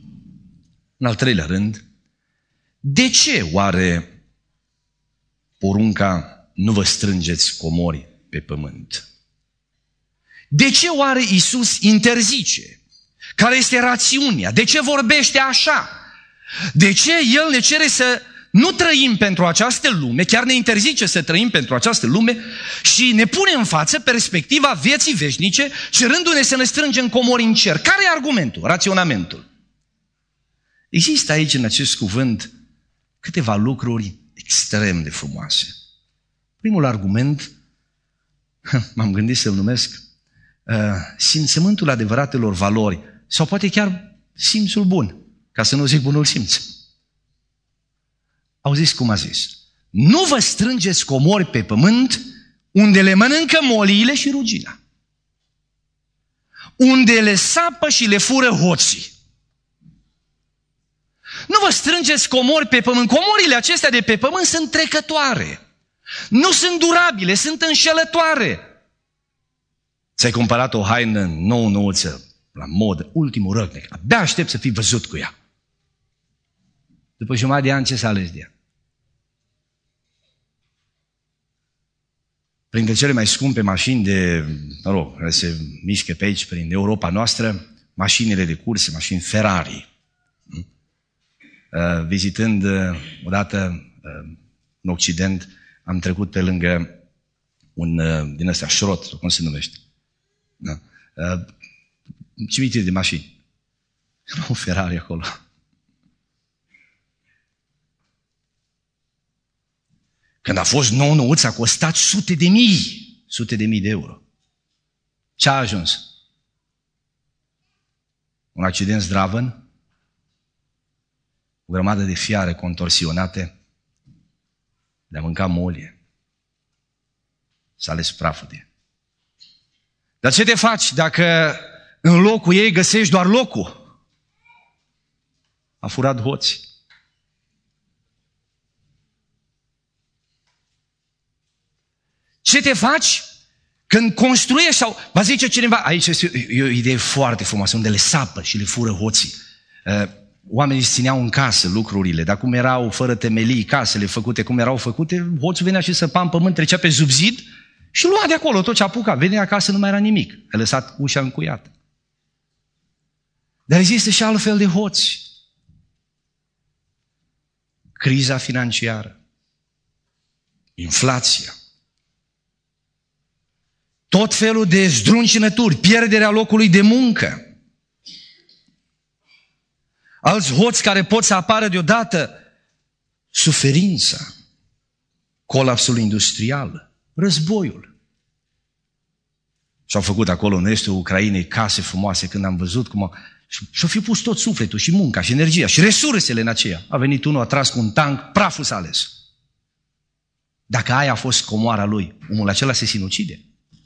În al treilea rând, de ce oare porunca nu vă strângeți comori pe pământ? De ce oare Iisus interzice? Care este rațiunea? De ce vorbește așa? De ce El ne cere să nu trăim pentru această lume, chiar ne interzice să trăim pentru această lume și ne pune în față perspectiva vieții veșnice, cerându-ne să ne strângem comori în cer. Care e argumentul, raționamentul? Există aici, în acest cuvânt, câteva lucruri extrem de frumoase. Primul argument, m-am gândit să-l numesc, uh, simțământul adevăratelor valori, sau poate chiar simțul bun, ca să nu zic bunul simț. Auziți cum a zis? Nu vă strângeți comori pe pământ unde le mănâncă moliile și rugina, unde le sapă și le fură hoții. Nu vă strângeți comori pe pământ. Comorile acestea de pe pământ sunt trecătoare. Nu sunt durabile, sunt înșelătoare. Ți-ai cumpărat o haină nouă-nouță, la modă, ultimul răcnec. Abia aștept să fii văzut cu ea. După jumătate de ani, ce s-a ales de ea? Printre cele mai scumpe mașini de, mă rog, care se mișcă pe aici, prin Europa noastră, mașinile de curse, mașini Ferrari. Uh, vizitând uh, odată uh, în Occident, am trecut pe lângă un uh, din ăsta, șrot, cum se numește. Da. Uh, cimitir de mașini. Era un Ferrari acolo. Când a fost nou-nouț, a costat sute de mii, sute de mii de euro. Ce a ajuns? Un accident zdravăn, o grămadă de fiare contorsionate, de a mânca molie, s-a ales praful de ea. Dar ce te faci dacă în locul ei găsești doar locul? A furat hoți. Ce te faci când construiești sau... Va zice cineva, aici este o idee foarte frumoasă, unde le sapă și le fură hoții. Oamenii își țineau în casă lucrurile, dar cum erau fără temelii casele făcute, cum erau făcute, hoțul venea și săpa în pământ, trecea pe sub zid și lua de acolo tot ce apuca. Venea acasă, nu mai era nimic. A lăsat ușa încuiată. Dar există și altfel de hoți. Criza financiară, inflația, tot felul de zdruncinături, pierderea locului de muncă. Alți hoți care pot să apară deodată, suferința, colapsul industrial, războiul. Și-au făcut acolo în estul Ucrainei case frumoase, când am văzut cum au... și-au fi pus tot sufletul și munca și energia și resursele în aceea. A venit unul, a tras cu un tank, praful s-a ales. Dacă aia a fost comoara lui, omul acela se sinucide.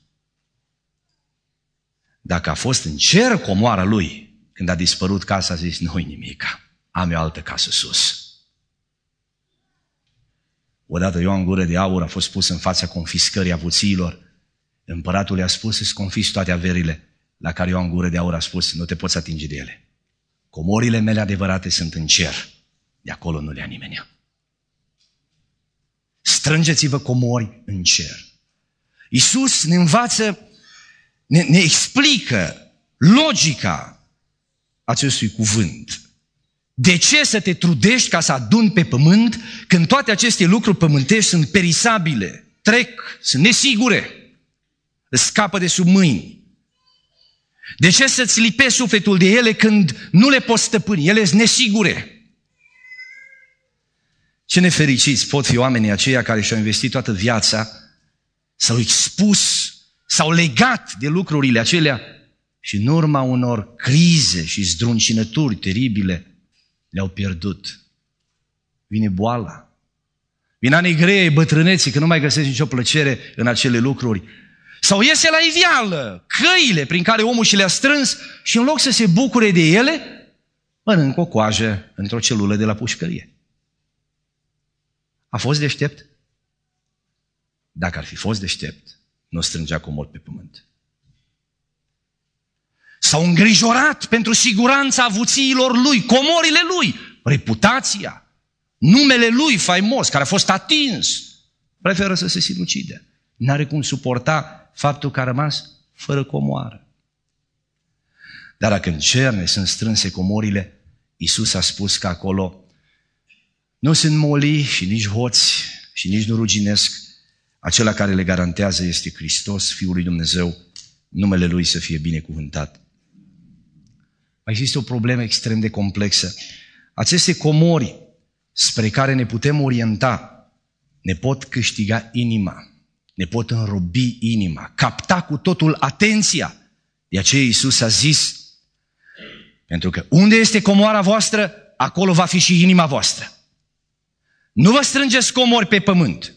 Dacă a fost în cer comoara lui, când a dispărut casa, a zis, nu-i nimica, am eu altă casă sus. Odată Ioan Gură de Aur a fost pus în fața confiscării avuțiilor. Împăratul i-a spus să-ți confisci toate averile, la care Ioan Gură de Aur a spus, nu te poți atinge de ele. Comorile mele adevărate sunt în cer, de acolo nu le ia nimeni. Strângeți-vă comori în cer. Iisus ne învață, ne, ne explică logica acestui cuvânt. De ce să te trudești ca să aduni pe pământ când toate aceste lucruri pământești sunt perisabile, trec, sunt nesigure, îți scapă de sub mâini? De ce să-ți lipești sufletul de ele când nu le poți stăpâni? Ele sunt nesigure. Ce nefericiți pot fi oamenii aceia care și-au investit toată viața, s-au expus, s-au legat de lucrurile acelea și în urma unor crize și zdruncinături teribile le-au pierdut. Vine boala, vine anii grei, bătrâneții, că nu mai găsesc nicio plăcere în acele lucruri. Sau iese la iveală căile prin care omul și le-a strâns și în loc să se bucure de ele, mănâncă o coajă într-o celulă de la pușcărie. A fost deștept? Dacă ar fi fost deștept, nu strângea comori pe pământ. S-au îngrijorat pentru siguranța avuțiilor lui, comorile lui, reputația, numele lui faimos, care a fost atins. Preferă să se sinucide. N-are cum suporta faptul că a rămas fără comoară. Dar dacă în cer ne sunt strânse comorile, Iisus a spus că acolo Nu sunt moli și nici hoți și nici nu ruginesc. Acela care le garantează este Hristos, Fiul lui Dumnezeu, numele Lui să fie binecuvântat. Mai există o problemă extrem de complexă. Aceste comori spre care ne putem orienta ne pot câștiga inima, ne pot înrobi inima, capta cu totul atenția. De aceea Iisus a zis, pentru că unde este comoara voastră, acolo va fi și inima voastră. Nu vă strângeți comori pe pământ,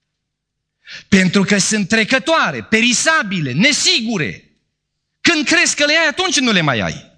pentru că sunt trecătoare, perisabile, nesigure. Când crezi că le ai, atunci nu le mai ai.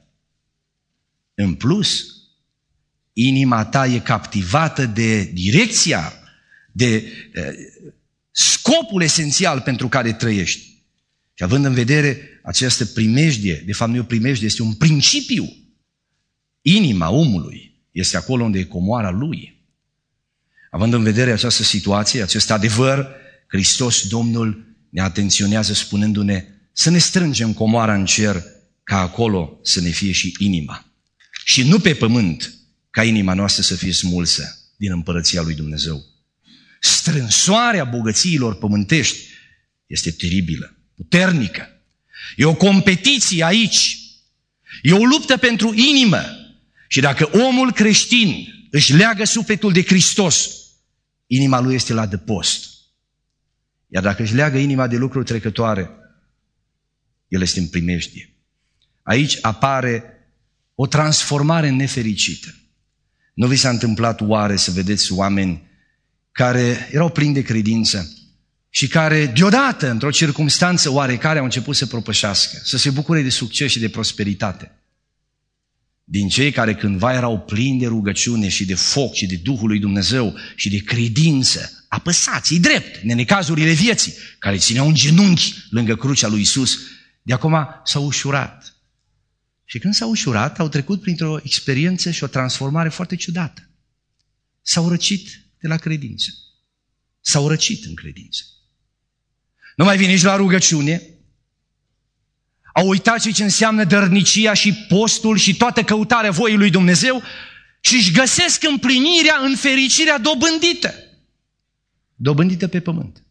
În plus, inima ta e captivată de direcția, de eh, scopul esențial pentru care trăiești. Și având în vedere această primejdie, de fapt nu e o primejdie, este un principiu. Inima omului este acolo unde e comoara lui. Având în vedere această situație, acest adevăr, Hristos Domnul ne atenționează spunându-ne să ne strângem comoara în cer, ca acolo să ne fie și inima. Și nu pe pământ, ca inima noastră să fie smulsă din împărăția lui Dumnezeu. Strânsoarea bogățiilor pământești este teribilă, puternică. E o competiție aici. E o luptă pentru inimă. Și dacă omul creștin își leagă sufletul de Hristos, inima lui este la adăpost. Iar dacă își leagă inima de lucruri trecătoare, el este în primejdie. Aici apare o transformare nefericită. Nu vi s-a întâmplat oare să vedeți oameni care erau plini de credință și care deodată, într-o circumstanță oarecare, au început să propășească, să se bucure de succes și de prosperitate? Din cei care cândva erau plini de rugăciune și de foc și de Duhul lui Dumnezeu și de credință, apăsați, drept, în necazurile vieții, care țineau în genunchi lângă crucea lui Iisus, de acum s-au ușurat. Și când s-au ușurat, au trecut printr-o experiență și o transformare foarte ciudată. S-au răcit de la credință. S-au răcit în credință. Nu mai vin nici la rugăciune. Au uitat ce înseamnă dărnicia și postul și toată căutarea voii lui Dumnezeu și își găsesc împlinirea în fericirea dobândită. Dobândită pe pământ.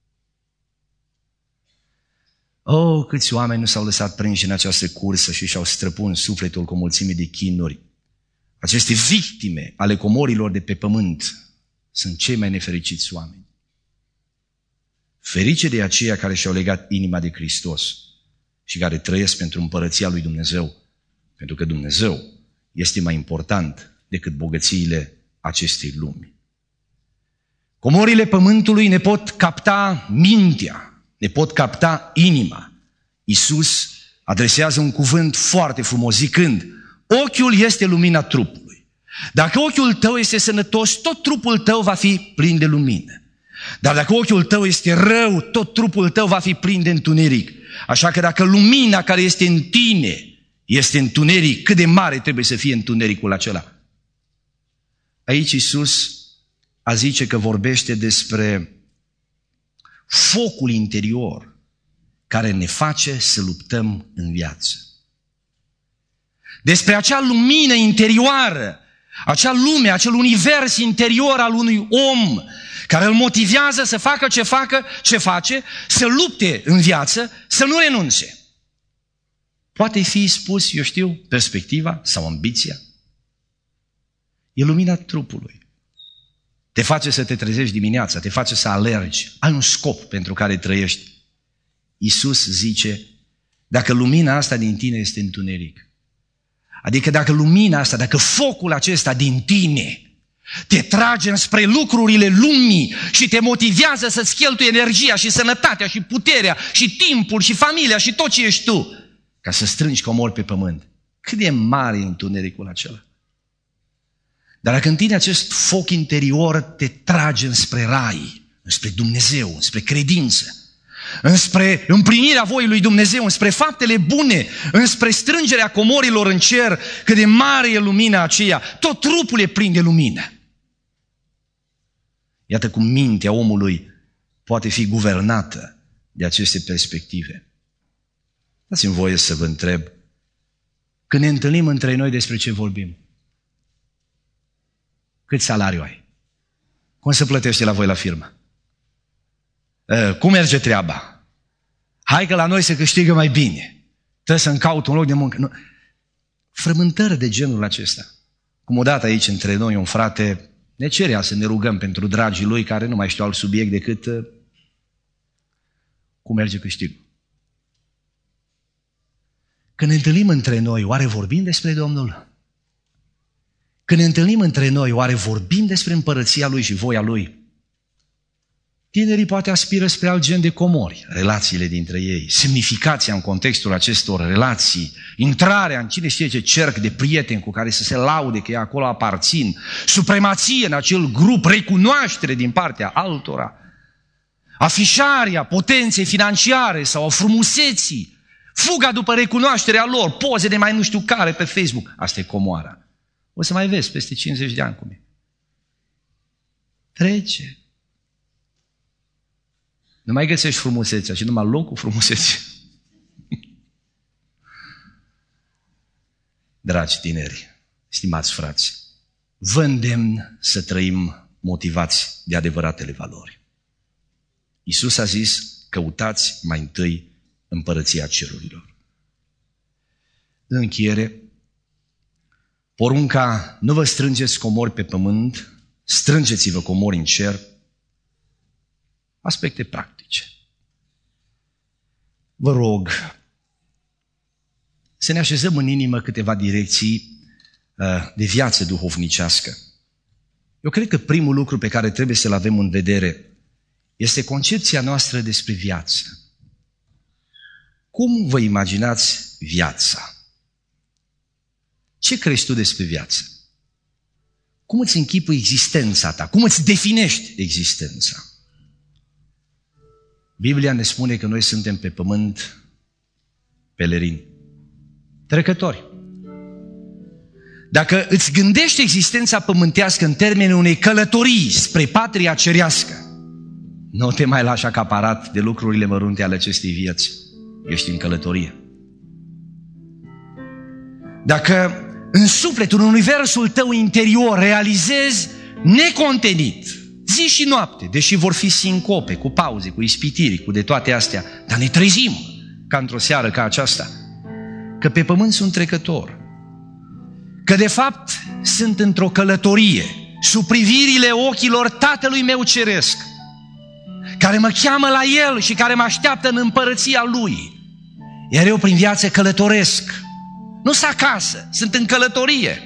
Oh, câți oameni nu s-au lăsat prinși în această cursă și și-au străpuns sufletul cu o mulțime de chinuri. Aceste victime ale comorilor de pe pământ sunt cei mai nefericiți oameni. Ferice de aceia care și-au legat inima de Hristos și care trăiesc pentru împărăția lui Dumnezeu, pentru că Dumnezeu este mai important decât bogățiile acestei lumi. Comorile pământului ne pot capta mintea, ne pot capta inima. Iisus adresează un cuvânt foarte frumos zicând: ochiul este lumina trupului. Dacă ochiul tău este sănătos, tot trupul tău va fi plin de lumină. Dar dacă ochiul tău este rău, tot trupul tău va fi plin de întuneric. Așa că dacă lumina care este în tine este întuneric, cât de mare trebuie să fie întunericul acela? Aici Iisus a zice că vorbește despre focul interior care ne face să luptăm în viață. Despre acea lumină interioară, acea lume, acel univers interior al unui om care îl motivează să facă ce facă, ce face, să lupte în viață, să nu renunțe. Poate fi spus, eu știu, perspectiva sau ambiția. E lumina trupului. Te face să te trezești dimineața, te face să alergi, ai un scop pentru care trăiești. Iisus zice, dacă lumina asta din tine este întuneric, adică dacă lumina asta, dacă focul acesta din tine te trage înspre lucrurile lumii și te motivează să-ți cheltui energia și sănătatea și puterea și timpul și familia și tot ce ești tu, ca să strângi comori pe pământ, cât de mare e întunericul acela. Dar dacă în tine acest foc interior te trage înspre rai, înspre Dumnezeu, înspre credință, înspre împlinirea voii lui Dumnezeu, înspre faptele bune, înspre strângerea comorilor în cer, cât de mare e lumina aceea, tot trupul e plin de lumină. Iată cum mintea omului poate fi guvernată de aceste perspective. Dați-mi voie să vă întreb, când ne întâlnim între noi, despre ce vorbim? Cât salariu ai? Cum se plătește la voi la firmă? Cum merge treaba? Hai că la noi se câștigă mai bine. Trebuie să-mi caut un loc de muncă. Nu. Frământări de genul acesta. Cum odată aici între noi un frate ne cerea să ne rugăm pentru dragii lui care nu mai știu alt subiect decât cum merge câștigul. Când ne întâlnim între noi, oare vorbim despre Domnul? Când ne întâlnim între noi, oare vorbim despre împărăția Lui și voia Lui? Tinerii poate aspiră spre alt gen de comori, relațiile dintre ei, semnificația în contextul acestor relații, intrarea în cine știe ce cerc de prieteni cu care să se laude că ei acolo aparțin, supremație în acel grup, recunoaștere din partea altora, afișarea potenței financiare sau a frumuseții, fuga după recunoașterea lor, poze de mai nu știu care pe Facebook. Asta e comoara. O să mai vezi peste cincizeci de ani cum e. Trece. Nu mai găsești frumusețea, ci numai loc cu frumusețe. Dragi tineri, stimați frați, vă îndemn să trăim motivați de adevăratele valori. Iisus a zis, căutați mai întâi împărăția cerurilor. În încheiere, porunca, nu vă strângeți comori pe pământ, strângeți-vă comori în cer, aspecte practice. Vă rog să ne așezăm în inimă câteva direcții de viață duhovnicească. Eu cred că primul lucru pe care trebuie să-l avem în vedere este concepția noastră despre viață. Cum vă imaginați viața? Ce crezi tu despre viață? Cum îți închipui existența ta? Cum îți definești existența? Biblia ne spune că noi suntem pe pământ pelerini, trecători. Dacă îți gândești existența pământească în termenii unei călătorii spre patria cerească, nu te mai lași acaparat de lucrurile mărunte ale acestei vieți. Ești în călătorie. Dacă în sufletul, în universul tău interior realizezi necontenit, zi și noapte, deși vor fi sincope, cu pauze, cu ispitiri, cu de toate astea, dar ne trezim ca într-o seară ca aceasta, că pe pământ sunt trecător, că de fapt sunt într-o călătorie sub privirile ochilor Tatălui meu ceresc, care mă cheamă la El și care mă așteaptă în împărăția Lui. Iar eu prin viață călătoresc. Nu sunt acasă, sunt în călătorie.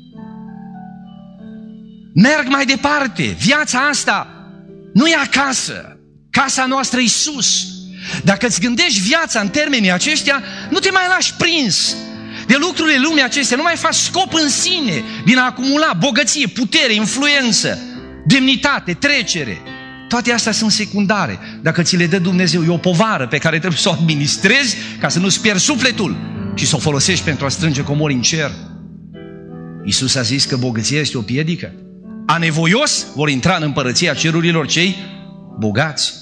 Merg mai departe. Viața asta nu e acasă. Casa noastră e sus. Dacă îți gândești viața în termenii aceștia, nu te mai lași prins de lucrurile lumii acestea. Nu mai faci scop în sine din a acumula bogăție, putere, influență, demnitate, trecere. Toate astea sunt secundare. Dacă ți le dă Dumnezeu, e o povară pe care trebuie să o administrezi ca să nu-ți pierzi sufletul și să o folosești pentru a strânge comori în cer. Iisus a zis că bogăția este o piedică. Anevoios vor intra în împărăția cerurilor cei bogați.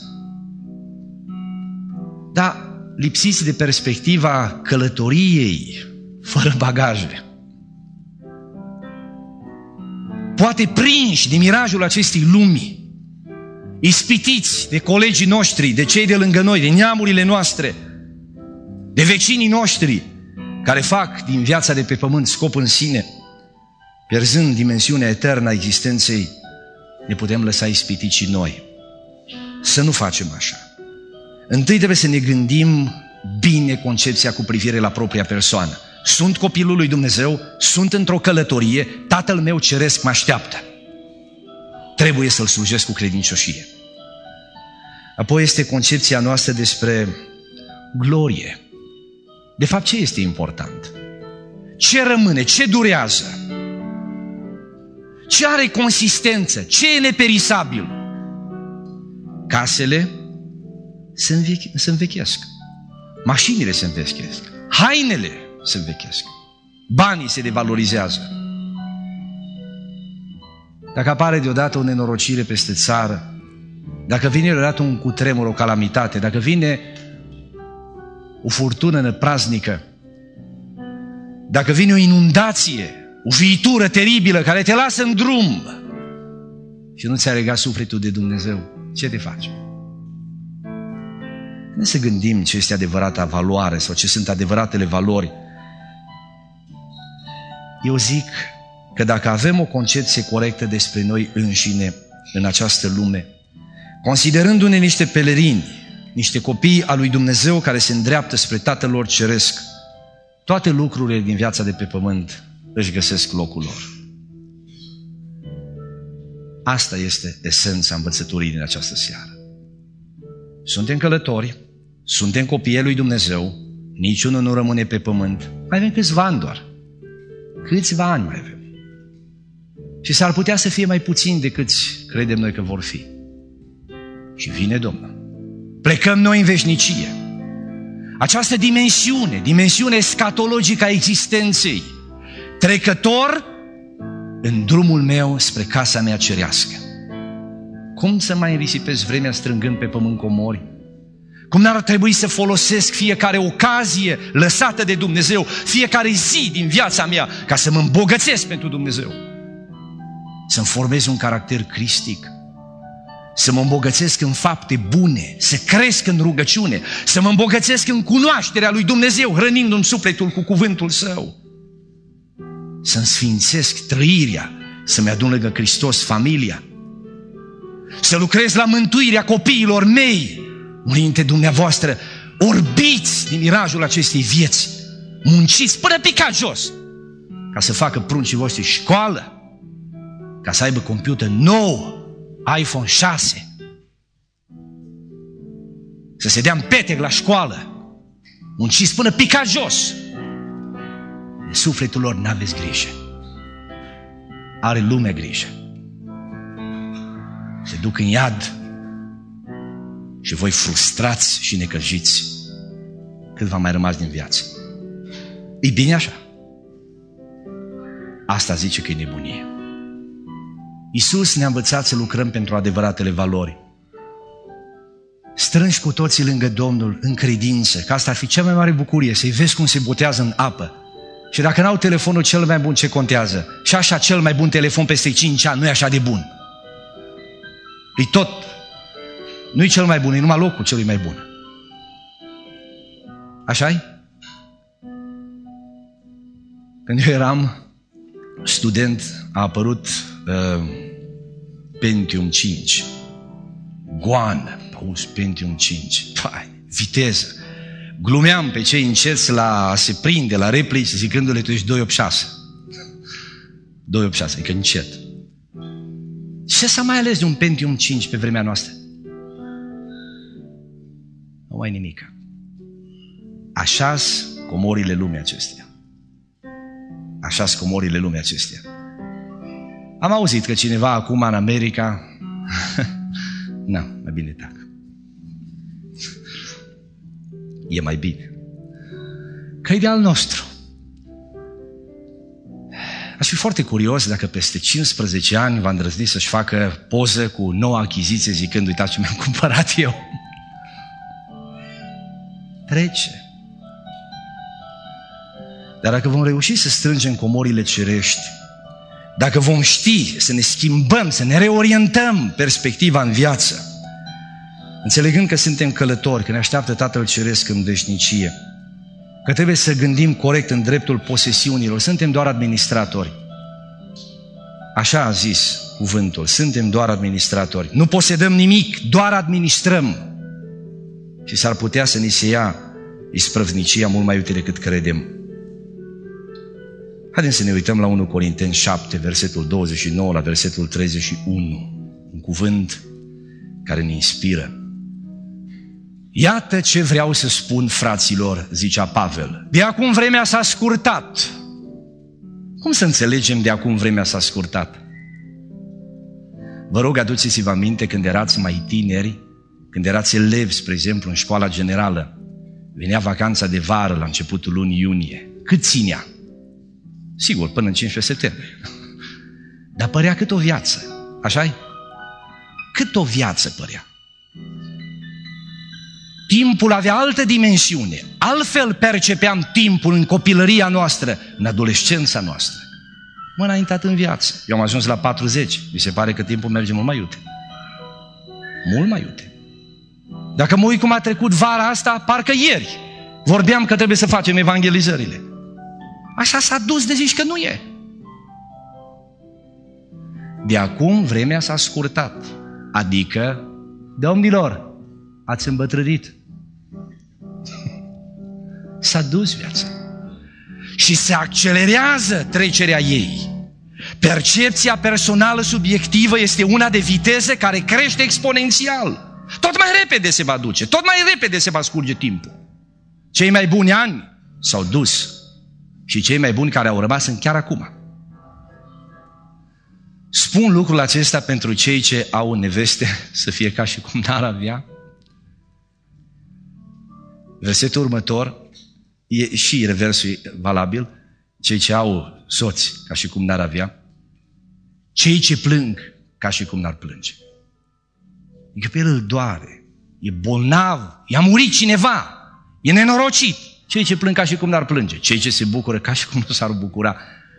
Dar lipsiți de perspectiva călătoriei fără bagaje. Poate prinși de mirajul acestei lumi, ispitiți de colegii noștri, de cei de lângă noi, de neamurile noastre, de vecinii noștri, care fac din viața de pe pământ scop în sine, pierzând dimensiunea eternă a existenței, ne putem lăsa ispitiți și noi. Să nu facem așa. Întâi trebuie să ne gândim bine concepția cu privire la propria persoană. Sunt copilul lui Dumnezeu, sunt într-o călătorie, Tatăl meu ceresc mă așteaptă. Trebuie să-L slujesc cu credincioșie. Apoi este concepția noastră despre glorie. De fapt, ce este important? Ce rămâne? Ce durează? Ce are consistență? Ce e neperisabil? Casele se, înveche, se învechesc. Mașinile se învechesc. Hainele se învechesc. Banii se devalorizează. Dacă apare deodată o nenorocire peste țară, dacă vine deodată un cutremur, o calamitate, dacă vine o furtună năpraznică, dacă vine o inundație, o viitură teribilă care te lasă în drum, și nu ți-a legat sufletul de Dumnezeu, ce te faci? Nu să gândim ce este adevărata valoare sau ce sunt adevăratele valori. Eu zic că dacă avem o concepție corectă despre noi înșine în această lume, considerându-ne niște pelerini, niște copii al lui Dumnezeu care se îndreaptă spre Tatăl lor Ceresc, toate lucrurile din viața de pe pământ își găsesc locul lor. Asta este esența învățăturii din această seară. Suntem călători, suntem copii ai lui Dumnezeu, niciunul nu rămâne pe pământ. Mai avem câțiva ani doar. Câțiva ani mai avem. Și s-ar putea să fie mai puțin decât credem noi că vor fi. Și vine Domnul. Plecăm noi în veșnicie. Această dimensiune, dimensiune escatologică a existenței, trecător în drumul meu spre casa mea cerească. Cum să mai risipesc vremea strângând pe pământ comori? Cum n-ar trebui să folosesc fiecare ocazie lăsată de Dumnezeu, fiecare zi din viața mea, ca să mă îmbogățesc pentru Dumnezeu? Să-mi formez un caracter cristic, să mă îmbogățesc în fapte bune, să cresc în rugăciune, să mă îmbogățesc în cunoașterea lui Dumnezeu, hrănindu-mi sufletul cu cuvântul Său. Să-mi sfințesc trăirea, să-mi adun lângă Hristos familia, să lucrez la mântuirea copiilor mei. Unii dintre dumneavoastră orbiți din mirajul acestei vieți, munciți până picat jos, ca să facă pruncii voștri școală, ca să aibă computer nou, iPhone șase, să se dea în petec la școală, munciți până picat jos. De sufletul lor n-aveți grijă. Are lumea grijă. Se duc în iad și voi frustrați și necăjiți cât v-a mai rămas din viață. E bine așa? Asta zice că e nebunie. Iisus ne-a învățat să lucrăm pentru adevăratele valori. Strângi cu toții lângă Domnul în credință, că asta ar fi cea mai mare bucurie, să-i vezi cum se botează în apă. Și dacă n-au telefonul cel mai bun, ce contează? Și așa cel mai bun telefon peste cinci ani nu e așa de bun. E tot. Nu e cel mai bun, e numai locul celui mai bun. Așa-i? Când eu eram student, a apărut uh, Pentium cinci. Goană, auzi, Pentium cinci. Pai, viteză. Glumeam pe cei încerți la a se prinde, la replici, zicându-le, tu ești doi opt șase. doi opt șase, adică încet. Ce s-a mai ales de un Pentium cinci pe vremea noastră? Nu mai nimic. Așa-s comorile lumii acestea. Așa-s comorile lumii acestea. Am auzit că cineva acum în America... Na, mai bine tac. E mai bine. Că e de al nostru. Aș fi foarte curios dacă peste cincisprezece ani va îndrăzni să-și facă poză cu noua achiziție zicând, uitați ce mi-am cumpărat eu. Trece. Dar dacă vom reuși să strângem comorile cerești, dacă vom ști să ne schimbăm, să ne reorientăm perspectiva în viață, înțelegând că suntem călători, că ne așteaptă Tatăl Ceresc în veșnicie, că trebuie să gândim corect în dreptul posesiunilor, suntem doar administratori. Așa a zis cuvântul, suntem doar administratori. Nu posedăm nimic, doar administrăm. Și s-ar putea să ni se ia isprăvnicia mult mai iute decât credem. Haideți să ne uităm la unu Corinteni șapte, versetul douăzeci și nouă la versetul treizeci și unu. Un cuvânt care ne inspiră. Iată ce vreau să spun, fraților, zicea Pavel. De acum vremea s-a scurtat. Cum să înțelegem de acum vremea s-a scurtat? Vă rog, aduceți-vă aminte când erați mai tineri, când erați elevi, spre exemplu, în școala generală. Venea vacanța de vară la începutul lunii iunie. Cât ținea? Sigur, până în cincisprezece septembrie. Dar părea cât o viață. Așa-i? Cât o viață părea. Timpul avea altă dimensiune. Altfel percepeam timpul în copilăria noastră, în adolescența noastră. mă înaintat în viață. Eu am ajuns la patruzeci. Mi se pare că timpul merge mult mai iute. Mult mai iute. Dacă mă uit cum a trecut vara asta, parcă ieri vorbeam că trebuie să facem evangelizările. Așa s-a dus de zici că nu e. De acum vremea s-a scurtat. Adică, domnilor, ați îmbătrânit. S-a dus viața. Și se accelerează trecerea ei. Percepția personală subiectivă este una de viteză care crește exponențial. Tot mai repede se va duce, tot mai repede se va scurge timpul. Cei mai buni ani s-au dus și cei mai buni care au rămas sunt chiar acum. Spun lucrul acesta pentru cei ce au neveste să fie ca și cum n-ar avea. Versetul următor e și reversul valabil. Cei ce au soți ca și cum n-ar avea. Cei ce plâng ca și cum n-ar plânge. Adică pe el îl doare. E bolnav. I-a murit cineva. E nenorocit. Cei ce plâng ca și cum n-ar plânge. Cei ce se bucură ca și cum nu s-ar bucura.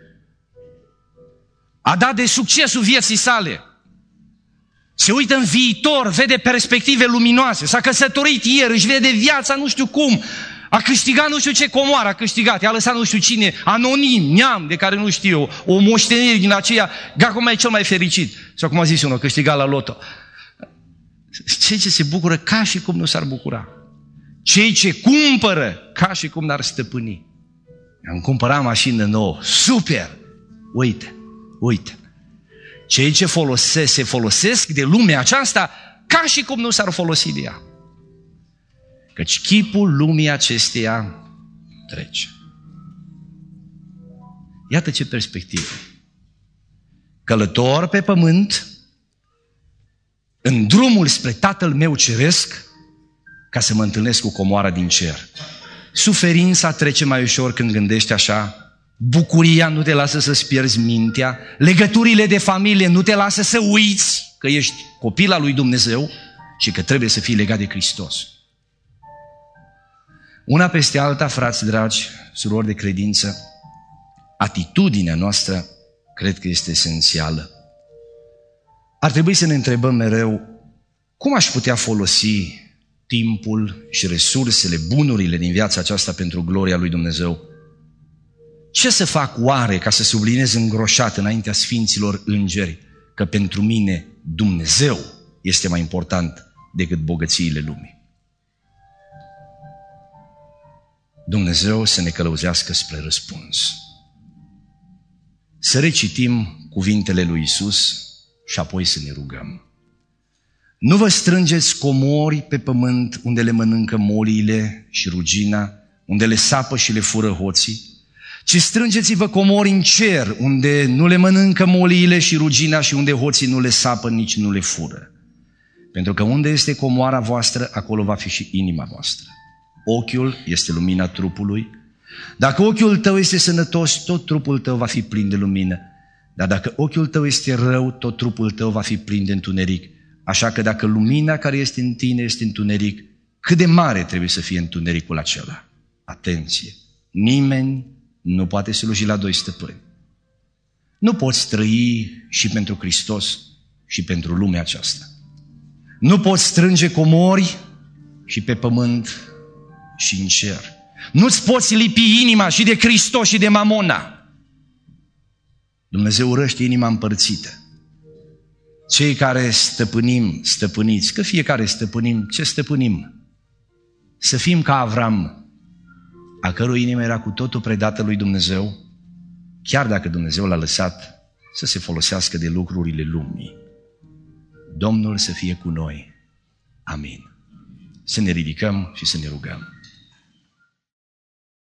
A dat de succesul vieții sale. Se uită în viitor, vede perspective luminoase. S-a căsătorit ieri, își vede viața nu știu cum. A câștigat nu știu ce comoară a câștigat. I-a lăsat nu știu cine, anonim, neam, de care nu știu, o moștenire din aceea. Acum e cel mai fericit. Sau cum a zis unul, câștigat la loto. Cei ce se bucură ca și cum nu s-ar bucura. Cei ce cumpără ca și cum n-ar stăpâni. Am cumpărat mașină nouă. Super! Uite, uite. Cei ce folosesc, se folosesc de lumea aceasta ca și cum nu s-ar folosi de ea. Căci chipul lumii acesteia trece. Iată ce perspectivă. Călător pe pământ, în drumul spre Tatăl meu ceresc, ca să mă întâlnesc cu comoara din cer. Suferința trece mai ușor când gândești așa, bucuria nu te lasă să-ți pierzi mintea, legăturile de familie nu te lasă să uiți că ești copil al lui Dumnezeu și că trebuie să fii legat de Hristos. Una peste alta, frați dragi, surori de credință, atitudinea noastră cred că este esențială. Ar trebui să ne întrebăm mereu cum aș putea folosi timpul și resursele, bunurile din viața aceasta pentru gloria lui Dumnezeu. Ce să fac oare ca să subliniez îngroșat înaintea sfinților îngeri că pentru mine Dumnezeu este mai important decât bogățiile lumii? Dumnezeu să ne călăuzească spre răspuns. Să recitim cuvintele lui Iisus și apoi să ne rugăm. Nu vă strângeți comori pe pământ unde le mănâncă moliile și rugina, unde le sapă și le fură hoții, ci strângeți-vă comori în cer, unde nu le mănâncă moliile și rugina și unde hoții nu le sapă, nici nu le fură. Pentru că unde este comoara voastră, acolo va fi și inima voastră. Ochiul este lumina trupului. Dacă ochiul tău este sănătos, tot trupul tău va fi plin de lumină. Dar dacă ochiul tău este rău, tot trupul tău va fi plin de întuneric. Așa că dacă lumina care este în tine este întuneric, cât de mare trebuie să fie întunericul acela? Atenție! Nimeni nu poate sluji la doi stăpâni. Nu poți trăi și pentru Hristos și pentru lumea aceasta. Nu poți strânge comori și pe pământ și în cer. Nu-ți poți lipi inima și de Hristos și de Mamona. Dumnezeu urăște inima împărțită. Cei care stăpânim, stăpâniți, că fiecare stăpânim, ce stăpânim? Să fim ca Avram, a cărui inimă era cu totul predată lui Dumnezeu, chiar dacă Dumnezeu l-a lăsat să se folosească de lucrurile lumii. Domnul să fie cu noi. Amin. Să ne ridicăm și să ne rugăm.